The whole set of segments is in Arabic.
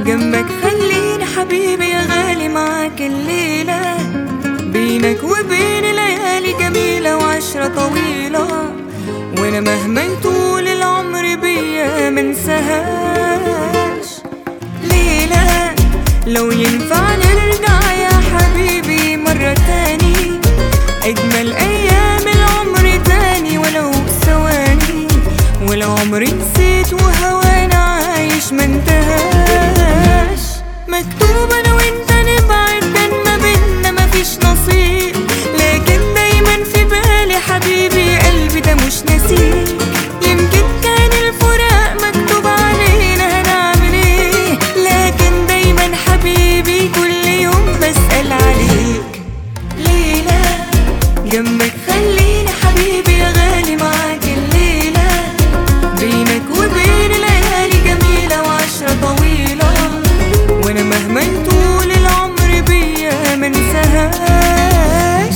جنبك خليني حبيبي يا غالي معاك الليلة، بينك وبين ليالي جميلة وعشرة طويلة، وانا مهما يطول العمر بيا منساهاش. ليلة لو ينفع نرجع يا حبيبي مرة تاني، اجمل ايام العمر تاني ولو ثواني، ولو عمري نسيت وهوانا عايش منتهاش. مكتوب انا وانت نبعد كان ما بينا مفيش نصيب، لكن دايما في بالي حبيبي قلبي ده مش نسيب. يمكن كان الفراق مكتوب علينا هنعمل ايه، لكن دايما حبيبي كل يوم بسأل عليك. ليلة جنبك خليني حبيبي يا غالي معاك الليلة، بينك وبين ليالي جميلة وعشرة طويلة، وانا مهما يطول العمر بيا منساهاش.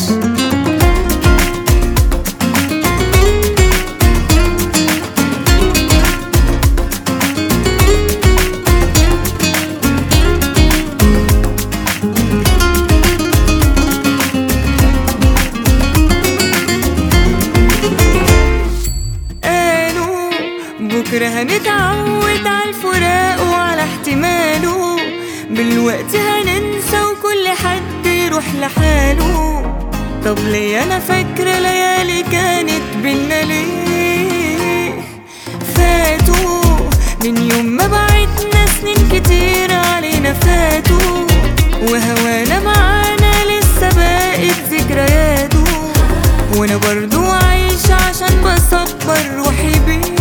بكرة هنتعود على الفراق وعلى احتماله، بالوقت هننسى وكل حد يروح لحاله. طب ليه انا فاكرة ليالي كانت بينا ليه؟ فاتوا من يوم ما بعدنا سنين كتير علينا فاتوا، وهوانا معانا لسه باقت ذكرياته، وانا برضو عايشة عشان بصبر روحي بيه.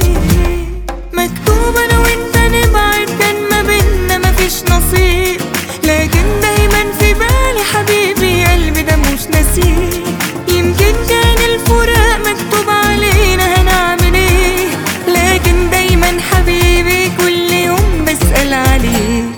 مكتوب انا وانت نبعد كان ما بينا مفيش نصيب، لكن دايما في بالي حبيبي قلبي ده مش نسيب. يمكن كان الفراق مكتوب علينا هنعمل ايه، لكن دايما حبيبي كل يوم بسأل عليك.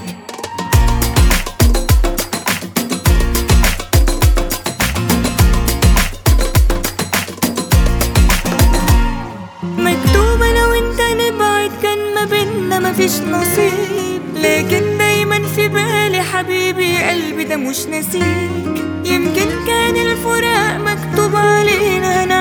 مكتوب انا وانت نبعد كان ما بينا مفيش نصيب، لكن دايما في بالي حبيبي قلبي ده مش نسيك. يمكن كان الفراق مكتوب علينا